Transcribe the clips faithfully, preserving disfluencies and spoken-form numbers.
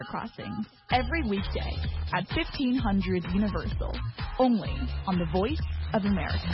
Crossings every weekday at fifteen hundred Universal, only on the Voice of America.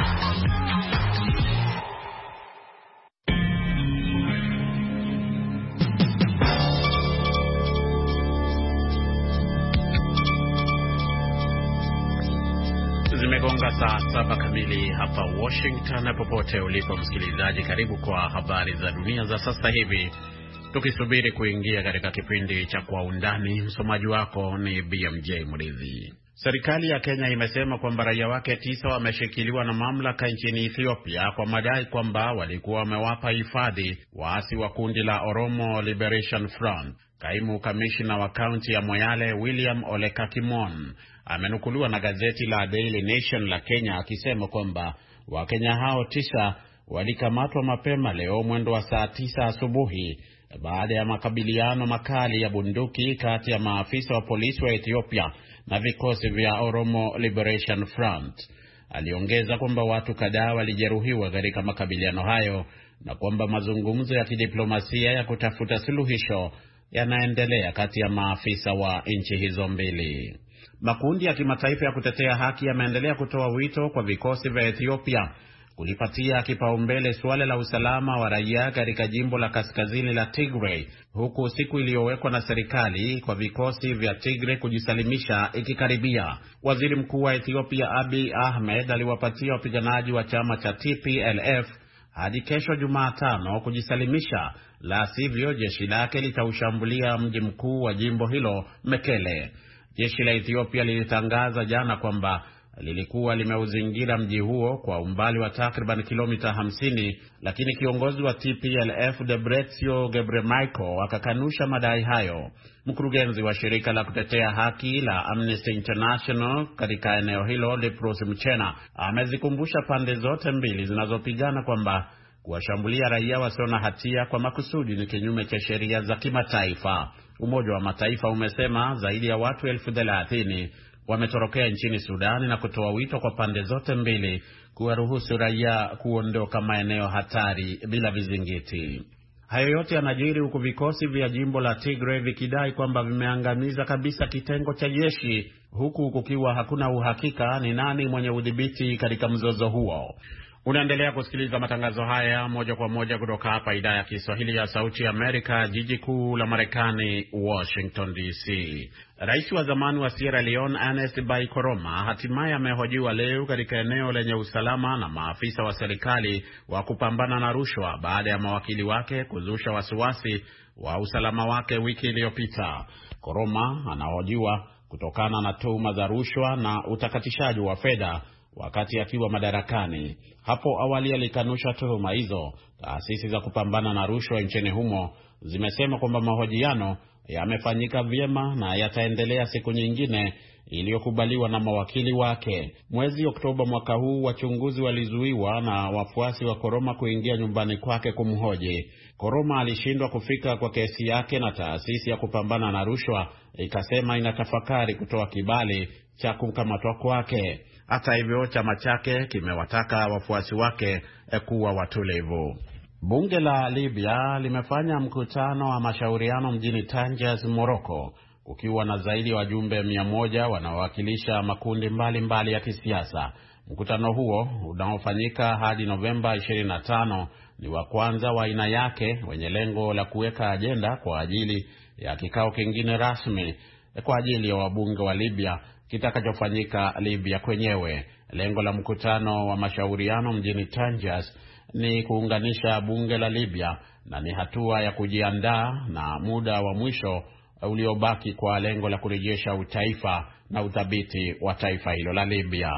Zimegonga saa saba kamili hapa Washington. Popote ulipo msikilizaji, karibu kwa habari za dunia za sasa hivi, tukisubiri kuingia katika kipindi cha Kwa Undani. Msomaji wako ni B M J Mridhi. Serikali ya Kenya imesema kwamba raia wake tisa wameshikiliwa na mamlaka nchini Ethiopia kwa madai kwamba walikuwa wamewapa hifadhi waasi wa kundi la Oromo Liberation Front. Kaimu kamishna wa kaunti ya Moyale William Olekakimon amenukuliwa na gazeti la Daily Nation la Kenya akisema kwamba Wakenya hao tisa walikamatwa mapema leo mwendo wa saa tisa asubuhi baada ya makabiliano makali ya bunduki kati ya maafisa wa polisi wa Ethiopia na vikosi vya Oromo Liberation Front. Aliongeza kwamba watu kadhaa walijeruhiwa katika makabiliano hayo na kwamba mazungumzo ya kidiplomasia ya kutafuta suluhisho yanaendelea kati ya maafisa wa nchi hizo mbili. Makundi ya kimataifa ya kutetea haki yameendelea kutoa wito kwa vikosi vya Ethiopia kulipatia kipaumbele suala la usalama wa raia katika jimbo la kaskazini la Tigray, huku siku iliyowekwa na serikali kwa vikosi vya Tigray kujisalimisha ikikaribia. Waziri Mkuu wa Ethiopia Abiy Ahmed aliwapatia wapiganaji wa chama cha T P L F hadi kesho Jumatano kujisalimisha, la sivyo jeshi lake litaushambulia mji mkuu wa jimbo hilo, Mekele. Jeshi la Ethiopia lilitangaza jana kwamba lilikuwa limeuzingira mji huo kwa umbali wa takriban kilomita hamsini, lakini kiongozi wa T P L F Debretsion Gebremichael akakanusha madai hayo. Mkurugenzi wa shirika la kutetea haki la Amnesty International katika eneo hilo, Lipros Mchena, amezikumbusha pande zote mbili zinazopigana kwamba kuwashambulia raia wasio na hatia kwa makusudi ni kinyume cha sheria za kimataifa. Umoja wa Mataifa umesema zaidi ya watu elfu thelathini wametorokea nchini Sudani na kutoa wito kwa pande zote mbili kuwaruhusu raia kuondoka maeneo hatari bila vizingiti. Hayo yote yanajiri huku vikosi vya jimbo la Tigray vikidai kwamba vimeangamiza kabisa kitengo cha jeshi, huku kukiwa hakuna uhakika ni nani mwenye udhibiti katika mzozo huo. Unaendelea kusikiliza matangazo haya moja kwa moja kutoka hapa idhaa ya Kiswahili ya Sauti ya Amerika, jiji kuu la Marekani, Washington D C. Rais wa zamani wa Sierra Leone Ernest Bai Koroma hatimaye amehojiwa leo katika eneo lenye usalama na maafisa wa serikali wa kupambana na rushwa baada ya mawakili wake kuzusha wasiwasi wa usalama wake wiki iliyopita. Koroma anahojiwa kutokana na tuhuma za rushwa na utakatishaji wa fedha wakati akiwa madarakani. Hapo awali alikanusha tuhuma hizo. Taasisi za kupambana na rushwa nchini humo zimesema kwamba mahojiano yamefanyika vyema na yataendelea siku nyingine iliyokubaliwa na mawakili wake. Mwezi Oktoba mwaka huu, wachunguzi walizuiwa na wafuasi wa Koroma kuingia nyumbani kwake kumhoji. Koroma alishindwa kufika kwa kesi yake na taasisi ya kupambana na rushwa ikasema inatafakari kutoa kibali cha kukamatwa kwake. Hata hivyo, chama chake kimewataka wafuasi wake kuwa watulivu. Bunge la Libya limefanya mkutano wa mashauriano mjini Tangier, Morocco, ukiwa na zaidi ya wajumbe mia moja wanaowakilisha makundi mbalimbali mbali ya kisiasa. Mkutano huo unaofanyika hadi Novemba ishirini na tano ni wa kwanza wa aina yake, wenye lengo la kuweka ajenda kwa ajili ya kikao kingine rasmi kwa ajili ya wabunge wa Libya kitakachofanyika Libya kwenyewe. Lengo la mkutano wa mashauriano mjini Tangier ni kuunganisha bunge la Libya na ni hatua ya kujiandaa na muda wa mwisho uliobaki kwa lengo la kurejesha utaifa na udhabiti wa taifa hilo la Libya.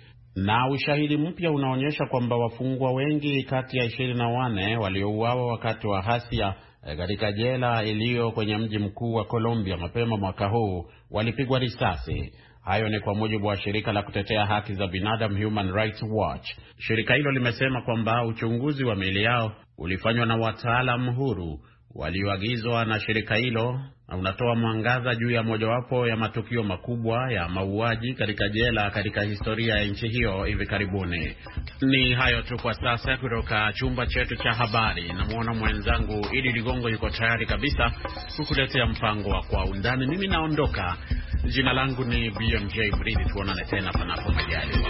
Na ushahidi mpya unaonyesha kwamba wafungwa wengi kati ya ishirini na wanne waliouawa wakati wa ghasia katika jela iliyo kwenye mji mkuu wa Colombia mapema mwaka huu walipigwa risasi. Hayo ni kwa mujibu wa shirika la kutetea haki za binadamu Human Rights Watch. Shirika hilo limesema kwamba uchunguzi wa miili yao ulifanywa na wataalamu huru walioagizwa na shirika hilo unatoa mwangaza juu ya mojawapo ya matukio makubwa ya mauaji katika jela katika historia ya nchi hiyo hivi karibuni. Ni hayo tu kwa sasa kutoka chumba chetu cha habari. Namuona mwenzangu Idi Ligongo yuko tayari kabisa kukuletea mpango wa Kwa Undani. Mimi naondoka. Jina langu ni B M J Mridhi. Tuonane tena panapo majaliwa.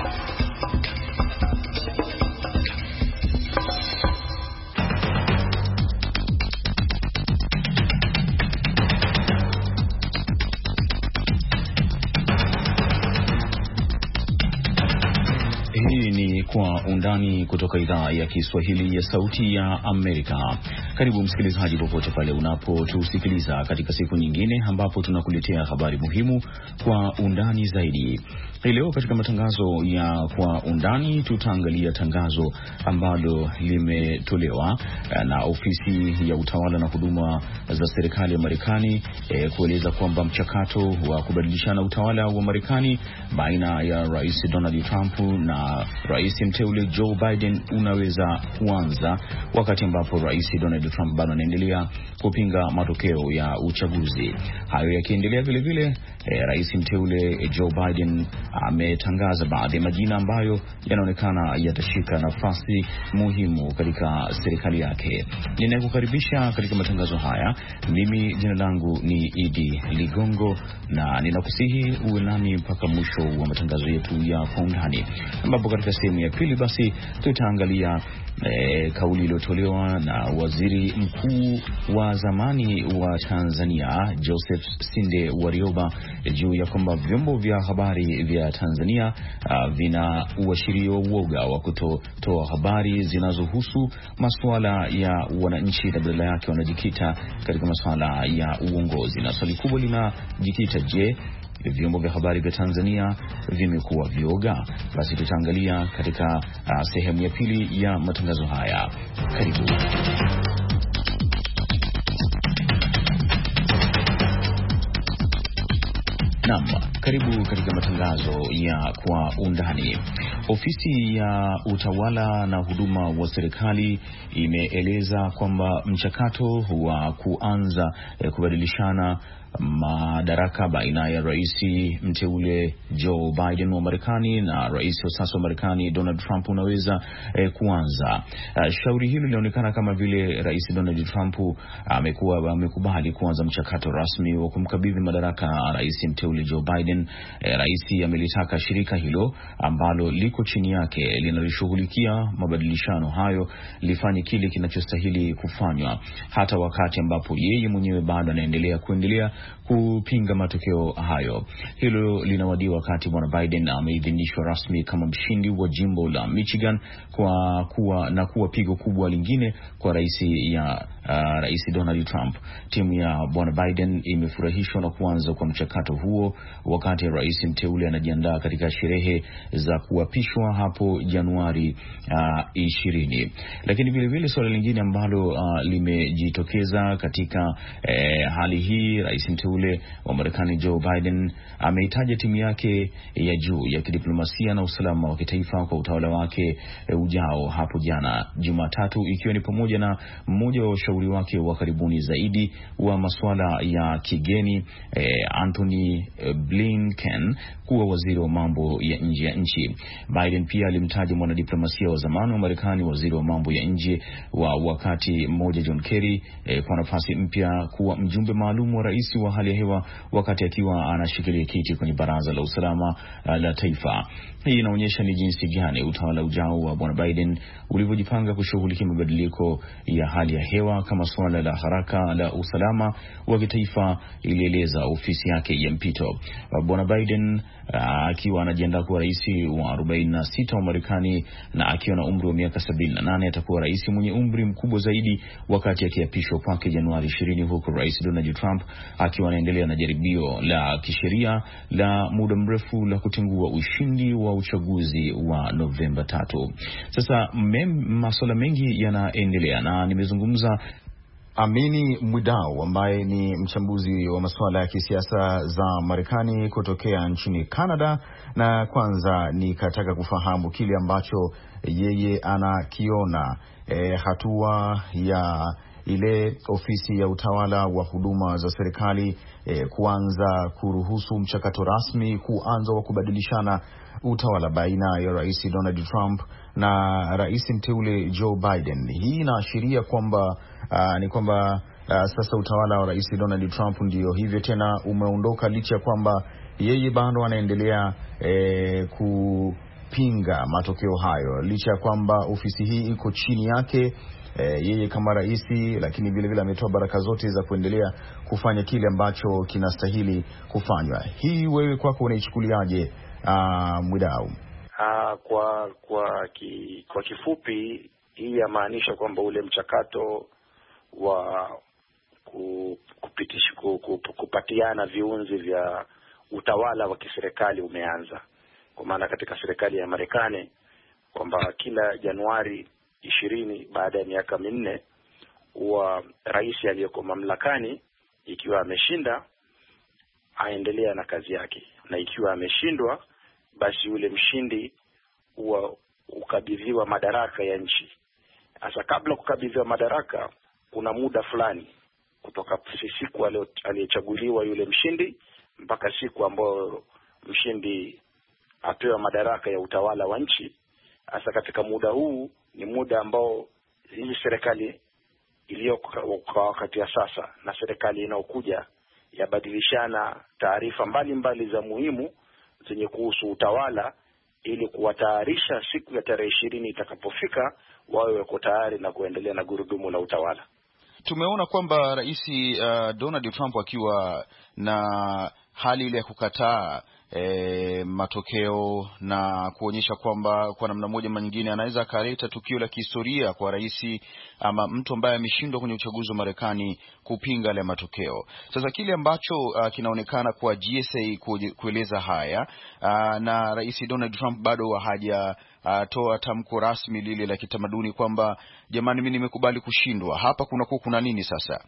Hii ni Kwa Undani kutoka idhaa ya Kiswahili ya Sauti ya Amerika. Karibu msikilizaji popote pale unapotusikiliza katika siku nyingine ambapo tunakuletea habari muhimu kwa undani zaidi. Hii leo katika matangazo ya Kwa Undani tutaangalia tangazo ambalo limetolewa na ofisi ya utawala na huduma za serikali ya Marekani e, kueleza kwamba mchakato wa kubadilishana utawala wa Marekani baina ya Rais Donald Trump na Rais mteule Joe Biden unaweza kuanza, wakati ambapo Rais Donald Trump bado anaendelea kupinga matokeo ya uchaguzi. Hayo yakiendelea vile vile, eh, Rais mteule Joe Biden ametangaza baadhi ya majina ambayo yanaonekana yatashika nafasi muhimu katika serikali yake. Ninakukaribisha katika matangazo haya. Mimi jina langu ni Idi Ligongo na ninakusihi uwe nami mpaka mwisho wa matangazo yetu ya Kwa Undani, ambapo katika sehemu ya pili basi tutaangalia e, kauli iliyotolewa na Waziri Mkuu wa zamani wa Tanzania Joseph Sinde Warioba juu ya kwamba vyombo vya habari vya Tanzania uh, vina uashirio uoga wa kutotoa habari zinazohusu masuala ya wananchi na badala yake wanajikita katika masuala ya uongozi. Na swali kubwa linajikita, je, vyombo vya habari vya Tanzania vimekuwa vioga? Basi tutaangalia katika uh, sehemu ya pili ya matangazo haya. Karibu. Naam, karibu katika matangazo ya Kwa Undani. Ofisi ya utawala na huduma wa serikali imeeleza kwamba mchakato wa kuanza eh, kubadilishana madaraka baina ya Rais mteule Joe Biden wa Marekani na Rais wa sasa wa Marekani Donald Trump unaweza eh, kuanza. Uh, shauri hilo linaonekana kama vile Rais Donald Trump amekuwa amekubali kuanza mchakato rasmi wa kumkabidhi madaraka Rais mteule Joe Biden. Eh, Rais amelitaka shirika hilo ambalo liko chini yake linaloshughulikia mabadilishano hayo lifanye kile kinachostahili kufanywa, hata wakati ambapo yeye mwenyewe bado anaendelea kuendelea kupinga matokeo hayo. Hilo linawadia wakati Bwana Biden ameidhinishwa rasmi kama mshindi wa jimbo la Michigan kwa kuwa na kuwa pigo kubwa lingine kwa rais ya uh, Rais Donald Trump. Timu ya Bwana Biden imefurahishwa na kuanza kwa mchakato huo wakati rais mteule anajiandaa katika sherehe za kuapishwa hapo Januari uh, ishirini. Lakini vile vile swala lingine ambalo uh, limejitokeza katika eh, hali hii, rais mteule wa Marekani Joe Biden ameitaja timu yake ya juu ya kidiplomasia na usalama wa kitaifa kwa utawala wake e, ujao hapo jana Jumatatu, ikiwa ni pamoja na mmoja wa washauri wake wa karibuni zaidi wa masuala ya kigeni e, Anthony Blinken kuwa waziri wa mambo ya nje ya nchi. Biden pia alimtaja mwanadiplomasia wa zamani wa Marekani, waziri wa mambo ya nje wa wakati mmoja John Kerry e, kwa nafasi mpya kuwa mjumbe maalum wa rais wa hali ya hewa wakati akiwa anashikilia kiti kwenye baraza la usalama uh, la taifa. Hii inaonyesha ni jinsi gani utawala ujao wa Bwana Biden ulivyojipanga kushughulikia mabadiliko ya hali ya hewa kama suala la haraka la usalama wa kitaifa, ilieleza ofisi yake ya mpito. Bwana Biden akiwa uh, anajiandaa kuwa rais wa arobaini na sita wa Marekani na akiwa na umri wa miaka sabini na nane atakuwa rais mwenye umri mkubwa zaidi wakati akiapishwa kwake Januari ishirini, huku Rais Donald Trump akiwa anaendelea na jaribio la kisheria la muda mrefu la kutengua ushindi wa uchaguzi wa Novemba tatu. Sasa masuala mengi yanaendelea na nimezungumza Amini Mwidau ambaye ni mchambuzi wa masuala ya kisiasa za Marekani kutokea nchini Canada, na kwanza nikataka kufahamu kile ambacho yeye anakiona e, hatua ya ile ofisi ya utawala wa huduma za serikali eh, kuanza kuruhusu mchakato rasmi kuanza wa kubadilishana utawala baina ya Rais Donald Trump na rais mteule Joe Biden. Hii inaashiria kwamba uh, ni kwamba uh, sasa utawala wa Rais Donald Trump ndio hivyo tena umeondoka, licha ya kwamba yeye bado anaendelea eh, kupinga matokeo hayo, licha ya kwamba ofisi hii iko chini yake E, yeye kama raisi, lakini vile vile ametoa baraka zote za kuendelea kufanya kile ambacho kinastahili kufanywa. Hii wewe kwako unaichukuliaje, Mwidau? Uh, kwa kwa ki, kwa kifupi, hii yamaanisha kwamba ule mchakato wa kupitisha kupatiana viunzi vya utawala wa kiserikali umeanza. Kwa maana katika serikali ya Marekani kwamba kila Januari ishirini baada ya miaka minne wa rais aliyeko mamlakani, ikiwa ameshinda aendelea na kazi yake, na ikiwa ameshindwa basi yule mshindi huwa ukabidhiwa madaraka ya nchi. Sasa kabla kukabidhiwa madaraka kuna muda fulani kutoka siku aliyochaguliwa yule mshindi mpaka siku ambayo mshindi apewa madaraka ya utawala wa nchi. Sasa katika muda huu ni muda ambao hii serikali iliyo kwa wakati ya sasa na serikali inayokuja yabadilishana taarifa mbalimbali za muhimu zenye kuhusu utawala, ili kuwatayarisha siku ya tarehe ishirini itakapofika wawe wako tayari na kuendelea na gurudumu la utawala. Tumeona kwamba Rais uh, Donald Trump akiwa na hali ile ya kukataa E, matokeo na kuonyesha kwamba kwa namna moja ama nyingine anaweza akaleta tukio la kihistoria kwa rais ama mtu ambaye ameshindwa kwenye uchaguzi wa Marekani kupinga yale matokeo. Sasa kile ambacho uh, kinaonekana kwa G S A kueleza haya uh, na Rais Donald Trump bado haja uh, toa tamko rasmi lile la kitamaduni kwamba jamani, mimi nimekubali kushindwa. Hapa kuna kuna nini sasa?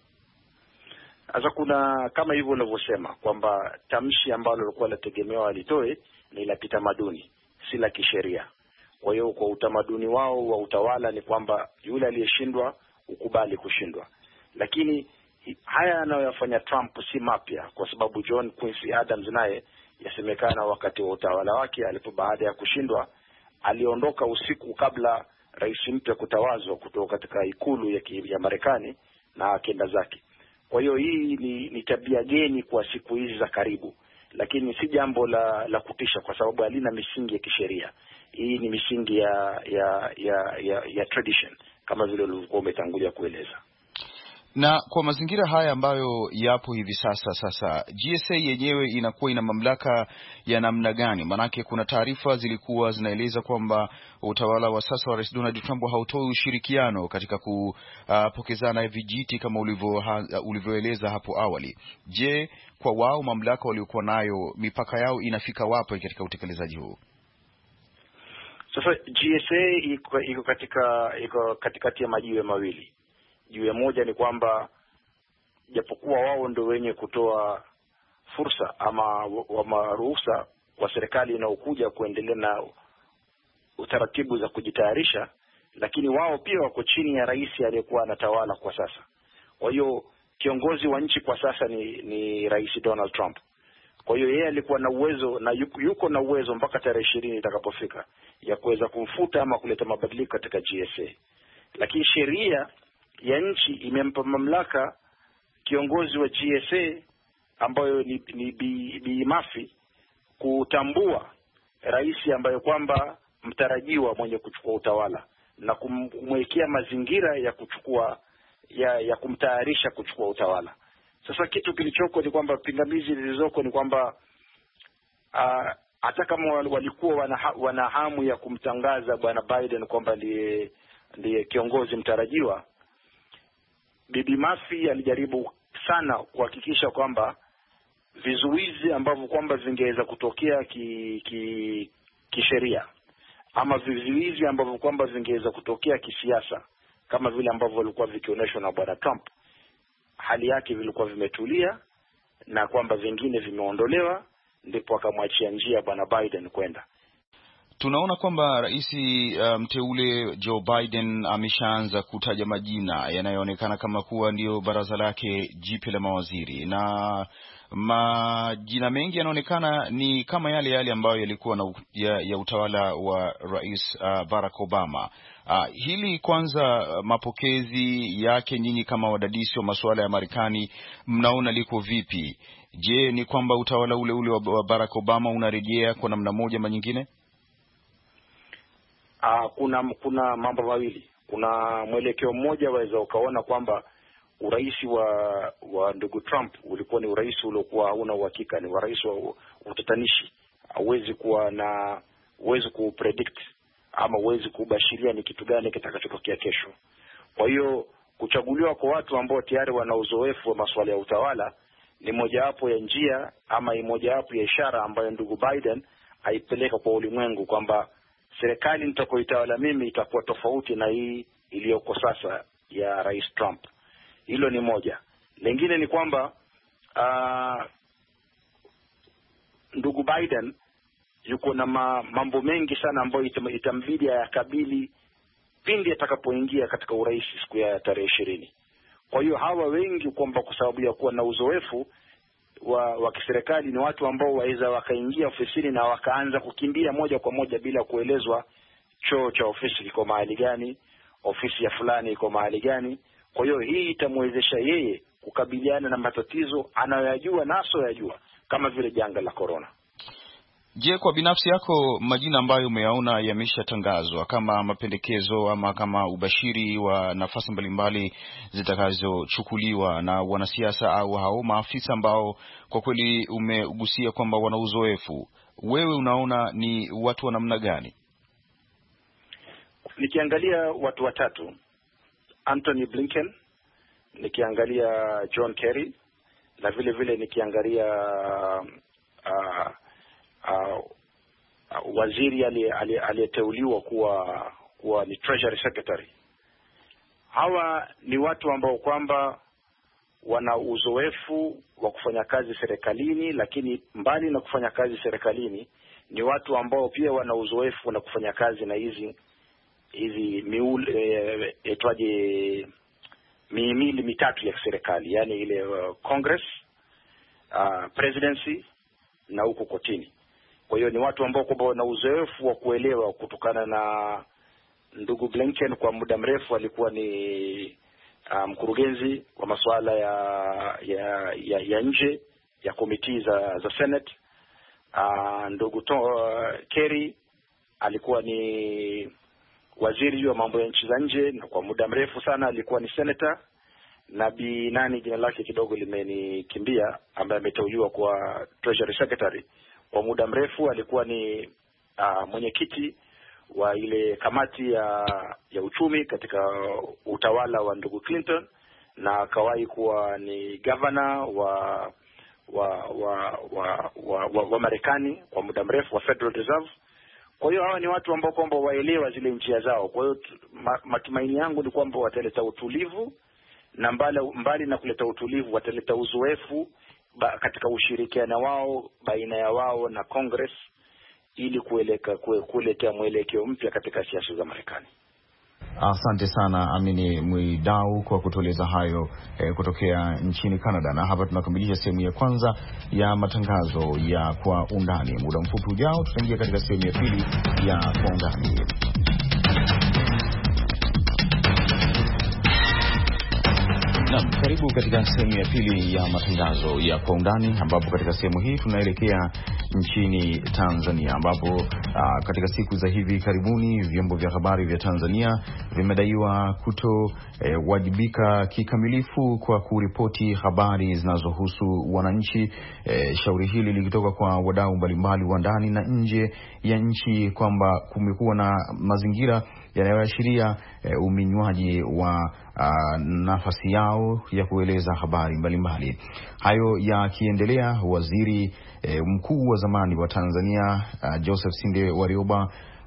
Sasa kuna kama hivyo unavyosema kwamba tamshi ambalo lilikuwa lategemewa alitoe ni la kitamaduni, si la kisheria. Kwa hiyo kwa utamaduni wao wa utawala ni kwamba yule aliyeshindwa ukubali kushindwa. Lakini haya anayoyafanya Trump si mapya, kwa sababu John Quincy Adams naye yasemekana wakati wa utawala wake alipo baada ya kushindwa aliondoka usiku kabla rais mpya kutawazwa kutoka katika ikulu ya, ya Marekani na akenda zake. Kwa hiyo hii ni, ni tabia geni kwa siku hizi za karibu, lakini si jambo la la kutisha kwa sababu halina misingi ya kisheria. Hii ni misingi ya ya ya ya, ya tradition kama vile ulivyokuwa umetangulia kueleza. Na kwa mazingira haya ambayo yapo hivi sasa sasa G S A yenyewe inakuwa ina mamlaka ya namna gani? Manake kuna taarifa zilikuwa zinaeleza kwamba utawala wa sasa wa Rais Donald Trump hautoi ushirikiano katika kupokezana uh, vijiti kama ulivyoeleza uh, hapo awali. Je, kwa wao mamlaka waliokuwa nayo mipaka yao inafika wapi katika utekelezaji huu? Sasa G S A iko, iko katika iko katikati ya majiwe mawili. Jiwe moja ni kwamba japokuwa wao ndio wenye kutoa fursa ama wa maruhusa kwa serikali inayokuja kuendelea na utaratibu za kujitayarisha, lakini wao pia wako chini ya rais aliyekuwa anatawala kwa sasa. Kwa hiyo kiongozi wa nchi kwa sasa ni ni Rais Donald Trump. Kwa hiyo yeye alikuwa na uwezo na yuko, yuko na uwezo mpaka tarehe ishirini itakapofika ya kuweza kumfuta ama kuleta mabadiliko katika G S A. Lakini sheria ya nchi imempa mamlaka kiongozi wa G S A ambayo ni, ni Bi, Bi Murphy kutambua rais ambaye kwamba mtarajiwa mwenye kuchukua utawala na kumwekea mazingira ya kuchukua ya ya kumtayarisha kuchukua utawala. Sasa kitu kilichoko ni kwamba pingamizi zilizoko ni kwamba hata kama walikuwa wana, wana hamu ya kumtangaza bwana Biden kwamba ndiye ndiye kiongozi mtarajiwa, Bibi Murphy alijaribu sana kuhakikisha kwamba vizuizi ambavyo kwamba vingeweza kutokea ki, ki kisheria ama vizuizi ambavyo kwamba vingeweza kutokea kisiasa kama vile ambavyo walikuwa vikionyeshwa na bwana Trump, hali yake vilikuwa vimetulia na kwamba vingine vimeondolewa, ndipo akamwachia njia bwana Biden kwenda. tunaona kwamba rais mteule um, Joe Biden ameshaanza kutaja majina yanayoonekana kama kuwa ndio baraza lake jipya la mawaziri, na majina mengi yanaonekana ni kama yale yale ambayo yalikuwa na ya, ya utawala wa rais uh, Barack Obama. Uh, hili kwanza, mapokezi yake nyinyi kama wadadisi wa masuala ya Marekani mnaona liko vipi? Je, ni kwamba utawala ule ule wa Barack Obama unarejea kwa namna moja ama nyingine? Uh, kuna kuna mambo mawili. Kuna mwelekeo mmoja waweza ukaona kwamba urais wa wa ndugu Trump ulikuwa ni urais uliokuwa hauna uhakika, ni urais wa utatanishi. Hauwezi kuwa na uwezo kupredict ama uwezi kubashiria ni kitu gani kitakachotokea kesho. Kwa hiyo kuchaguliwa kwa watu ambao tayari wana uzoefu wa masuala ya utawala ni mojawapo ya njia ama ni mojawapo ya ishara ambayo ndugu Biden aipeleka kwa ulimwengu kwamba serikali nitakoitawala mimi itakuwa tofauti na hii iliyoko sasa ya Rais Trump. Hilo ni moja. Lingine ni kwamba uh, ndugu Biden yuko na ma, mambo mengi sana ambayo itam, itambidi yakabili pindi atakapoingia katika urais siku ya tarehe ishirini. Kwa hiyo hawa wengi kwamba kwa sababu ya kuwa na uzoefu wa, wa kiserikali ni watu ambao waweza wakaingia ofisini na wakaanza kukimbia moja kwa moja bila kuelezwa choo cha ofisi iko mahali gani, ofisi ya fulani iko mahali gani. Kwa hiyo hii itamwezesha yeye kukabiliana na matatizo anayoyajua na asoyajua kama vile janga la corona. Je, kwa binafsi yako majina ambayo umeyaona yameshatangazwa kama mapendekezo ama kama ubashiri wa nafasi mbalimbali zitakazochukuliwa na wanasiasa au hao maafisa ambao kwa kweli umegusia kwamba wana uzoefu, wewe unaona ni watu wa namna gani? Nikiangalia watu watatu, Anthony Blinken, nikiangalia John Kerry, na vile vile nikiangalia uh, uh, uh, waziri aliyeteuliwa kuwa kuwa ni Treasury Secretary. Hawa ni watu ambao kwamba wana uzoefu wa kufanya kazi serikalini, lakini mbali na kufanya kazi serikalini ni watu ambao pia wana uzoefu na kufanya kazi na hizi hizi miule etwaje mihimili mitatu ya serikali, yani ile uh, Congress, uh, presidency na huko kotini. Kwa hiyo ni watu ambao kwamba wana uzoefu wa kuelewa, kutokana na ndugu Blinken kwa muda mrefu alikuwa ni uh, mkurugenzi wa masuala ya ya ya, ya nje ya komiti za za Senate. Uh, ndugu to, uh, Kerry alikuwa ni waziri wa mambo ya nchi za nje na kwa muda mrefu sana alikuwa ni senator. Na bi nani jina lake kidogo limenikimbia, ambaye ameteuliwa kwa Treasury Secretary, kwa muda mrefu alikuwa ni uh, mwenyekiti wa ile kamati ya ya uchumi katika utawala wa ndugu Clinton, na akawahi kuwa ni governor wa wa wa wa wa, wa, wa Marekani kwa muda mrefu wa Federal Reserve. Kwa hiyo hawa ni watu ambao kwamba waelewa zile njia zao. Kwa hiyo ma, matumaini yangu ni kwamba wataleta utulivu, na mbali, mbali na kuleta utulivu wataleta uzoefu ba, katika ushirikiano wao baina ya wao na Congress, ili kueleka kuleta mwelekeo mpya katika siasa za Marekani. Asante sana Amini Mwidau kwa kutueleza hayo eh, kutokea nchini Canada. Na hapa tunakamilisha sehemu ya kwanza ya matangazo ya Kwa Undani. Muda mfupi ujao tutaingia katika sehemu ya pili ya Kwa Undani. Naam, karibu katika sehemu ya pili ya matangazo ya Kwa Undani, ambapo katika sehemu hii tunaelekea nchini Tanzania, ambapo uh, katika siku za hivi karibuni vyombo vya habari vya Tanzania vimedaiwa kutowajibika eh, kikamilifu kwa kuripoti habari zinazohusu wananchi. Eh, shauri hili likitoka kwa wadau mbalimbali wa ndani na nje ya nchi kwamba kumekuwa na mazingira yanayoashiria e, uminywaji wa a, nafasi yao ya kueleza habari mbalimbali. Hayo yakiendelea, waziri e, mkuu wa zamani wa Tanzania a, Joseph Sinde Warioba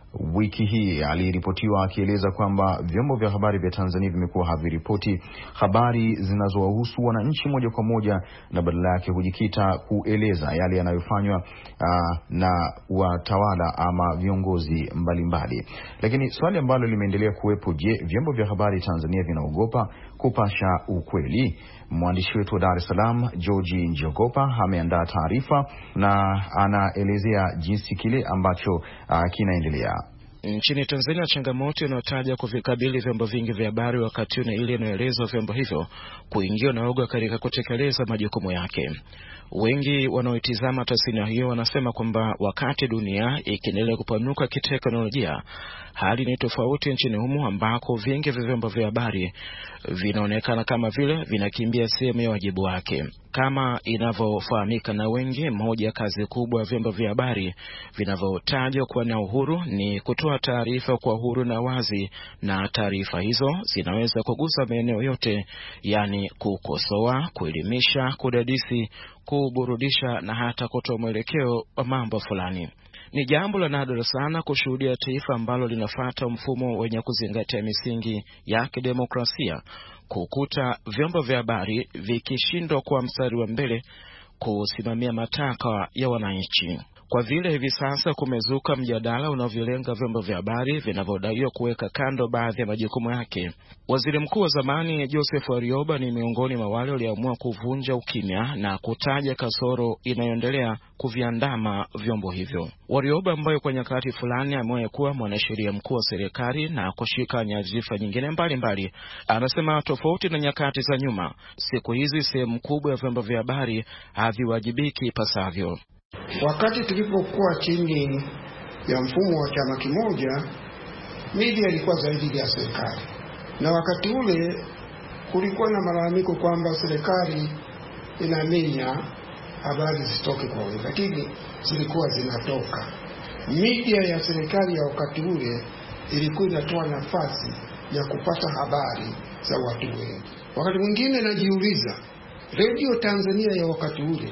wiki hii aliripotiwa akieleza kwamba vyombo vya habari vya Tanzania vimekuwa haviripoti habari zinazowahusu wananchi moja kwa moja, na badala yake hujikita kueleza yale yanayofanywa uh, na watawala ama viongozi mbalimbali. Lakini swali ambalo limeendelea kuwepo, je, vyombo vya habari Tanzania vinaogopa kupasha ukweli? Mwandishi wetu wa Dar es Salaam George Njogopa ameandaa taarifa na anaelezea jinsi kile ambacho uh, kinaendelea. Nchini Tanzania, changamoto inayotaja kuvikabili vyombo vingi vya habari wakati ni ile inayoelezwa vyombo hivyo kuingia na uoga katika kutekeleza majukumu yake. Wengi wanaoitizama tasnia hiyo wanasema kwamba wakati dunia ikiendelea kupanuka kiteknolojia, hali ni tofauti nchini humo ambako vingi vya vyombo vya habari vinaonekana kama vile vinakimbia sehemu ya wajibu wake. Kama inavyofahamika na wengi, moja kazi kubwa ya vyombo vya habari vinavyotajwa kuwa na uhuru ni kutoa taarifa kwa uhuru na wazi, na taarifa hizo zinaweza kugusa maeneo yote, yani kukosoa, kuelimisha, kudadisi, kuburudisha na hata kutoa mwelekeo wa mambo fulani. Ni jambo la nadra sana kushuhudia taifa ambalo linafuata mfumo wenye kuzingatia misingi ya kidemokrasia kukuta vyombo vya habari vikishindwa kwa mstari wa mbele kusimamia matakwa ya wananchi. Kwa vile hivi sasa kumezuka mjadala unaovilenga vyombo vya habari vinavyodaiwa kuweka kando baadhi ya majukumu yake. Waziri Mkuu wa zamani Joseph Warioba ni miongoni mwa wale walioamua kuvunja ukimya na kutaja kasoro inayoendelea kuviandama vyombo hivyo. Warioba, ambaye kwa nyakati fulani amewahi kuwa mwanasheria mkuu wa serikali na kushika nyadhifa nyingine mbalimbali, anasema tofauti na nyakati za nyuma, siku hizi sehemu kubwa ya vyombo vya habari haviwajibiki pasavyo. Wakati tulipokuwa chini ya mfumo wa chama kimoja, media ilikuwa zaidi ya serikali, na wakati ule kulikuwa na malalamiko kwamba serikali inaminya habari zitoke kwa wingi, lakini zilikuwa zinatoka. Media ya serikali ya wakati ule ilikuwa inatoa nafasi ya kupata habari za watu wengi. Wakati mwingine najiuliza, Radio Tanzania ya wakati ule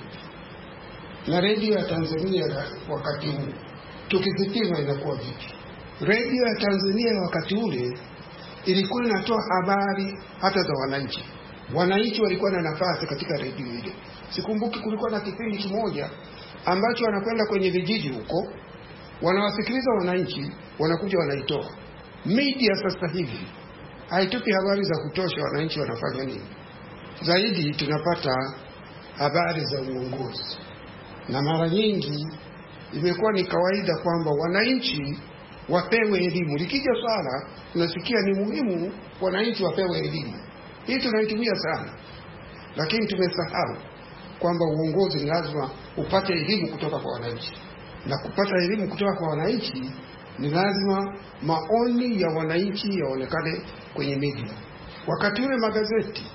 na Radio ya Tanzania wakati huu tukizipima inakuwa vipi? Radio ya Tanzania ya wakati ule ilikuwa inatoa habari hata za wananchi. Wananchi walikuwa na nafasi katika radio ile. Sikumbuki kulikuwa na kipindi kimoja ambacho wanakwenda kwenye vijiji huko, wanawasikiliza wananchi, wanakuja wanaitoa. Media sasa hivi haitupi habari za kutosha wananchi wanafanya nini. Zaidi tunapata habari za uongozi. Na mara nyingi imekuwa ni kawaida kwamba wananchi wapewe elimu. Likija swala tunasikia ni muhimu wananchi wapewe elimu. Hii tunaitumia sana. Lakini tumesahau kwamba uongozi ni lazima upate elimu kutoka kwa wananchi. Na kupata elimu kutoka kwa wananchi ni lazima maoni ya wananchi yaonekane kwenye media. Wakati ule magazeti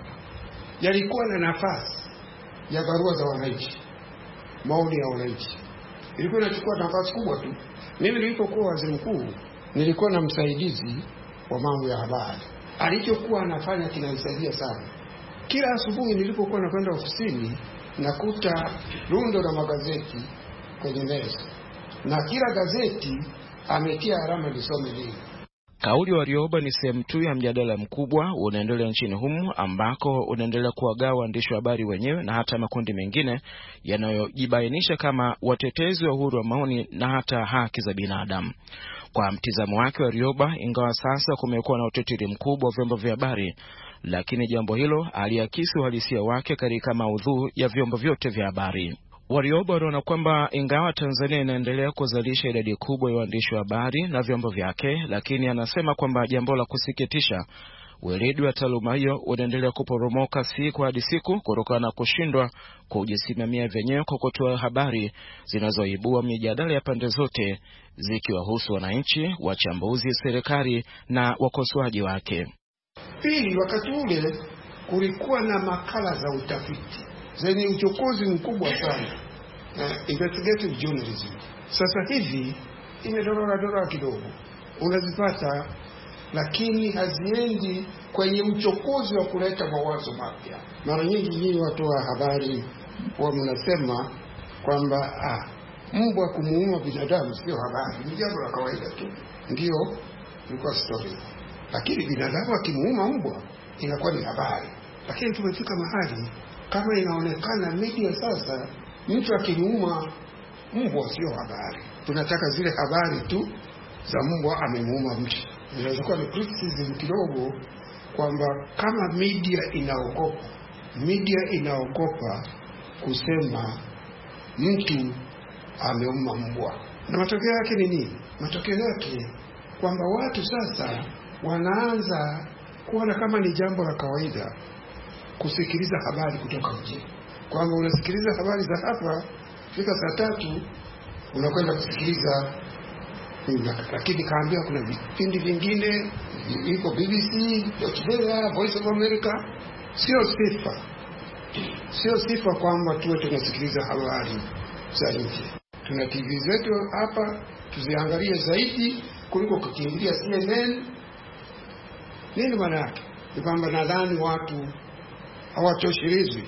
yalikuwa na nafasi ya barua za wananchi, maoni ya wananchi. Ilikuwa inachukua nafasi kubwa tu. Mimi nilipokuwa waziri mkuu nilikuwa na msaidizi wa mambo ya habari. Alichokuwa anafanya kinanisaidia sana. Kila asubuhi nilipokuwa nakwenda ofisini nakuta rundo la magazeti kwenye meza, na kila gazeti ametia alama nisome nini. Kauli ya Warioba ni sehemu tu ya mjadala mkubwa unaendelea nchini humu, ambako unaendelea kuwagawa waandishi wa habari wenyewe na hata makundi mengine yanayojibainisha kama watetezi wa uhuru wa maoni na hata haki za binadamu. Kwa mtizamo wake Warioba, ingawa sasa kumekuwa na utetezi mkubwa wa vyombo vya habari, lakini jambo hilo aliakisi uhalisia wake katika maudhui ya vyombo vyote vya habari. Warioba anaona kwamba ingawa Tanzania inaendelea kuzalisha idadi kubwa ya waandishi wa habari na vyombo vyake, lakini anasema kwamba jambo la kusikitisha, weledi wa taaluma hiyo unaendelea kuporomoka siku hadi siku kutokana na kushindwa kujisimamia wenyewe kwa kutoa habari zinazoibua mijadala ya pande zote, zikiwahusu wananchi, wachambuzi, serikali na wakosoaji wake. Pili, wakati ule kulikuwa na makala za utafiti zenye uchokozi mkubwa sana, uh, investigative journalism. Sasa hivi imedorora dorora kidogo, unazipata lakini haziendi kwenye uchokozi wa kuleta mawazo mapya. Mara nyingi nyinyi watu wa habari huwa mnasema kwamba ah, mbwa kumuuma binadamu sio habari, ni jambo la kawaida tu, ndio ilikuwa story. Lakini binadamu akimuuma mbwa inakuwa ni habari. Lakini tumefika mahali kama inaonekana media sasa, mtu akimuuma mbwa sio habari. Tunataka zile habari tu za mbwa amemuuma mtu. Inaweza kuwa ni criticism kidogo kwamba kama media inaogopa, media inaogopa kusema mtu ameuma mbwa. Na matokeo yake ni nini? Matokeo yake kwamba watu sasa wanaanza kuona kama ni jambo la kawaida kusikiliza habari kutoka nje. Kwamba unasikiliza habari za hapa, fika saa tatu unakwenda kusikiliza, lakini kaambia kuna vipindi vingine iko B B C, Deutsche Welle, Voice of America. Sio sifa, sio sifa kwamba tuwe tunasikiliza habari za nje. Tuna T V zetu hapa, tuziangalie zaidi kuliko kukiingia C N N. Nini maana yake? Ni kwamba nadhani watu hawatoshelezwi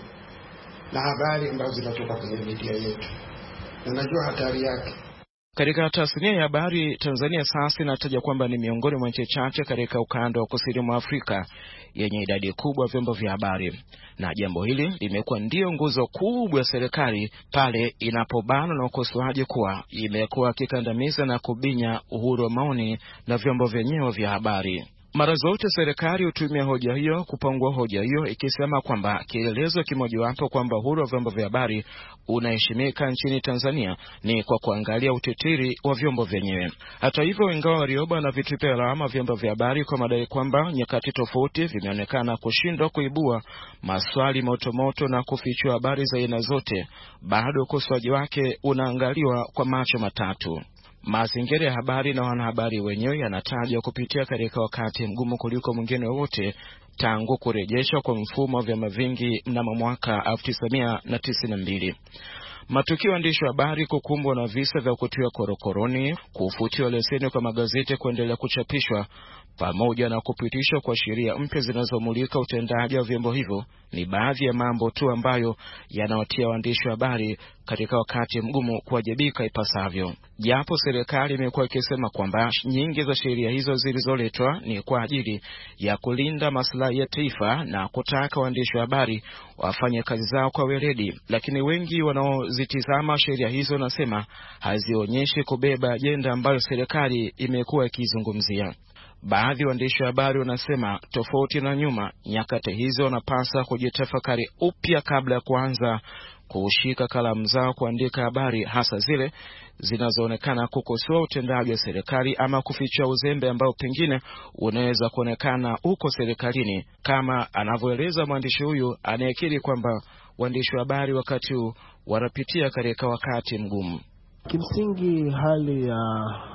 na habari ambazo zinatoka kwenye media yetu, na najua hatari yake. Katika tasnia ya habari, Tanzania sasa inataja kwamba ni miongoni mwa nchi chache katika ukanda wa kusini mwa Afrika yenye idadi kubwa ya vyombo vya habari. Na jambo hili limekuwa ndio nguzo kubwa ya serikali pale inapobana na ukosoaji kuwa imekuwa kikandamiza na kubinya uhuru wa maoni na vyombo vyenyewe vya habari. Mara zote serikali hutumia hoja hiyo kupangua hoja hiyo, ikisema kwamba kielezo kimojawapo kwamba uhuru wa vyombo vya habari unaheshimika nchini Tanzania ni kwa kuangalia utitiri wa vyombo vyenyewe. Hata hivyo, ingawa Warioba na vitupia lawama vyombo vya habari kwa madai kwamba nyakati tofauti vimeonekana kushindwa kuibua maswali motomoto na kufichua habari za aina zote, bado ukosoaji wake unaangaliwa kwa macho matatu. Mazingira ya habari na wanahabari wenyewe yanatajwa kupitia katika wakati mgumu kuliko mwingine wote tangu kurejeshwa kwa mfumo wa vyama vingi mnamo mwaka elfu tisa mia tisini na mbili. Matukio ya waandishi wa habari kukumbwa na visa vya kutiwa korokoroni, kufutiwa leseni kwa magazeti kuendelea kuchapishwa, pamoja na kupitishwa kwa sheria mpya zinazomulika utendaji wa vyombo hivyo ni baadhi ya mambo tu ambayo yanawatia waandishi wa habari katika wakati mgumu kuwajibika ipasavyo. Japo serikali imekuwa ikisema kwamba nyingi za sheria hizo zilizoletwa ni kwa ajili ya kulinda maslahi ya taifa na kutaka waandishi wa habari wafanye kazi zao kwa weledi, lakini wengi wanaozitizama sheria hizo nasema hazionyeshi kubeba ajenda ambayo serikali imekuwa ikizungumzia. Baadhi ya waandishi wa habari wanasema tofauti na nyuma, nyakati hizo wanapaswa kujitafakari upya kabla ya kuanza kushika kalamu zao kuandika habari, hasa zile zinazoonekana kukosoa utendaji wa serikali ama kufichua uzembe ambao pengine unaweza kuonekana uko serikalini, kama anavyoeleza mwandishi huyu anayekiri kwamba waandishi wa habari wakati huu wanapitia katika wakati mgumu. Kimsingi hali ya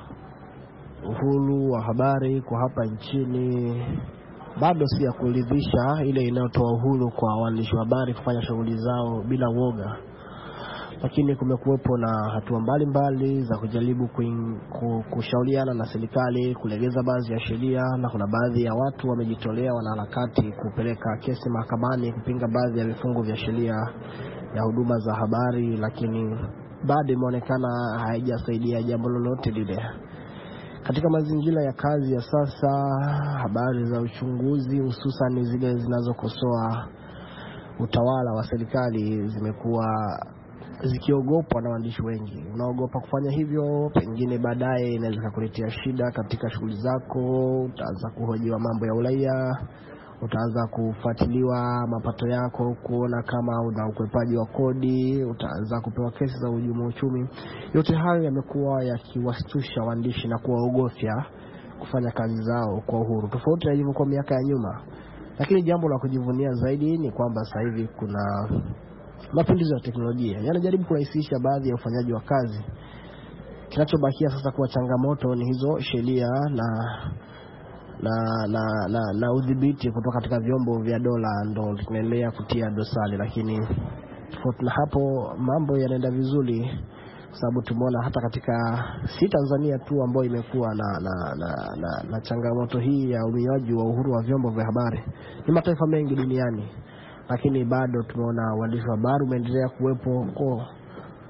uhuru wa habari kwa hapa nchini bado si ya kuridhisha, ile inayotoa uhuru kwa waandishi wa habari kufanya shughuli zao bila woga. Lakini kumekuwepo na hatua mbalimbali za kujaribu kushauriana na serikali kulegeza baadhi ya sheria, na kuna baadhi ya watu wamejitolea, wanaharakati kupeleka kesi mahakamani kupinga baadhi ya vifungu vya sheria ya huduma za habari, lakini bado imeonekana haijasaidia jambo lolote lile. Katika mazingira ya kazi ya sasa, habari za uchunguzi hususan zile zinazokosoa utawala wa serikali zimekuwa zikiogopwa na waandishi wengi. Unaogopa kufanya hivyo, pengine baadaye inaweza kukuletea shida katika shughuli zako, utaanza kuhojiwa mambo ya uraia, utaanza kufuatiliwa mapato yako kuona kama una ukwepaji wa kodi, utaanza kupewa kesi za uhujumu uchumi. Yote hayo yamekuwa yakiwastusha waandishi na kuwaogofya kufanya kazi zao kwa uhuru, tofauti na ilivyokuwa miaka ya nyuma. Lakini jambo la kujivunia zaidi ni kwamba sasa hivi kuna mapinduzi ya teknolojia yanajaribu kurahisisha baadhi ya ufanyaji wa kazi. Kinachobakia sasa kuwa changamoto ni hizo sheria na na na na, na udhibiti kutoka katika vyombo vya dola ndo tunaendelea kutia dosari. Lakini tofauti na hapo mambo yanaenda vizuri, sababu tumeona hata katika si Tanzania tu ambayo imekuwa na na, na na na changamoto hii ya umiaji wa uhuru wa vyombo vya habari, ni mataifa mengi duniani, lakini bado tumeona waandishi wa habari umeendelea kuwepo kwa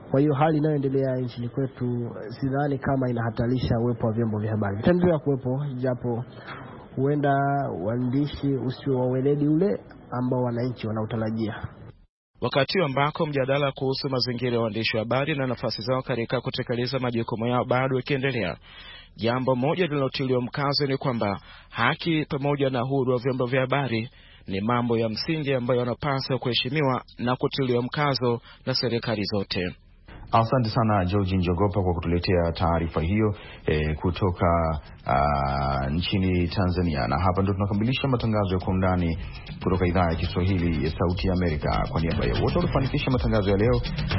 Kwa hiyo hali inayoendelea nchini kwetu sidhani kama inahatarisha uwepo wa vyombo vya habari. Vitaendelea kuwepo, japo huenda waandishi usio wa weledi ule ambao wananchi wanautarajia. Wakati ambako mjadala kuhusu mazingira ya waandishi wa habari na nafasi zao katika kutekeleza majukumu yao bado ikiendelea, jambo moja linalotiliwa mkazo ni kwamba haki pamoja na uhuru wa vyombo vya habari ni mambo ya msingi ambayo yanapaswa kuheshimiwa na kutiliwa mkazo na serikali zote. Asante sana George Njogopa kwa kutuletea taarifa hiyo e, kutoka a, nchini Tanzania. Na hapa ndo tunakamilisha matangazo ya Kwa Undani kutoka idhaa ya Kiswahili ya Sauti ya Amerika. Kwa niaba ya wote walifanikisha matangazo ya leo,